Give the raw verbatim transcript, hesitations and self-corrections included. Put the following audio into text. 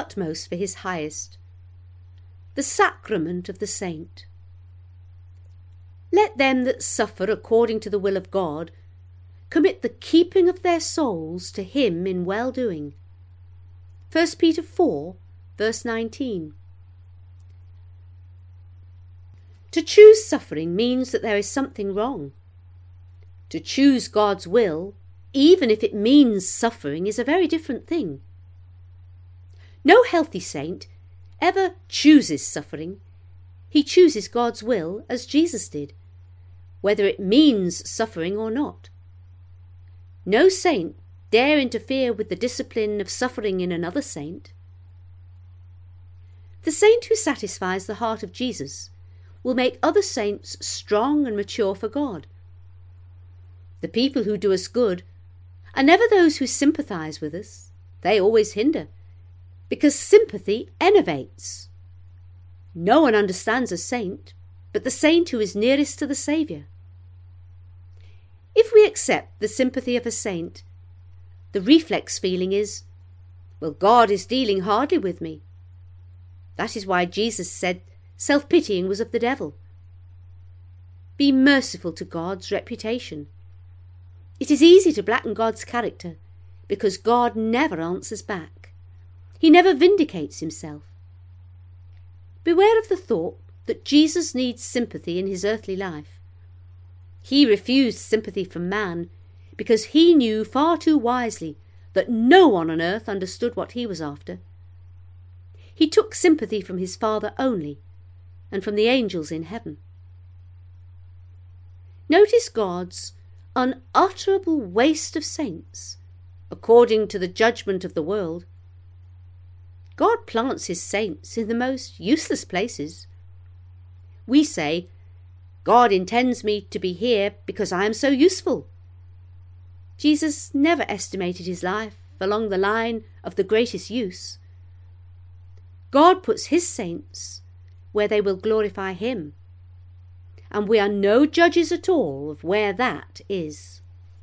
utmost for his highest. The sacrament of the saint. Let them that suffer according to the will of God commit the keeping of their souls to him in well-doing. First Peter four, verse nineteen. To choose suffering means that there is something wrong. To choose God's will, even if it means suffering, is a very different thing. No healthy saint ever chooses suffering. He chooses God's will as Jesus did, whether it means suffering or not. No saint dare interfere with the discipline of suffering in another saint. The saint who satisfies the heart of Jesus will make other saints strong and mature for God. The people who do us good are never those who sympathize with us. They always hinder, because sympathy enervates. No one understands a saint but the saint who is nearest to the Saviour. If we accept the sympathy of a saint, the reflex feeling is, well, God is dealing hardly with me. That is why Jesus said self-pitying was of the devil. Be merciful to God's reputation. It is easy to blacken God's character because God never answers back. He never vindicates himself. Beware of the thought that Jesus needs sympathy in his earthly life. He refused sympathy from man because he knew far too wisely that no one on earth understood what he was after. He took sympathy from his Father only, and from the angels in heaven. Notice God's unutterable waste of saints, according to the judgment of the world. God plants his saints in the most useless places. We say, God intends me to be here because I am so useful. Jesus never estimated his life along the line of the greatest use. God puts his saints where they will glorify him, and we are no judges at all of where that is.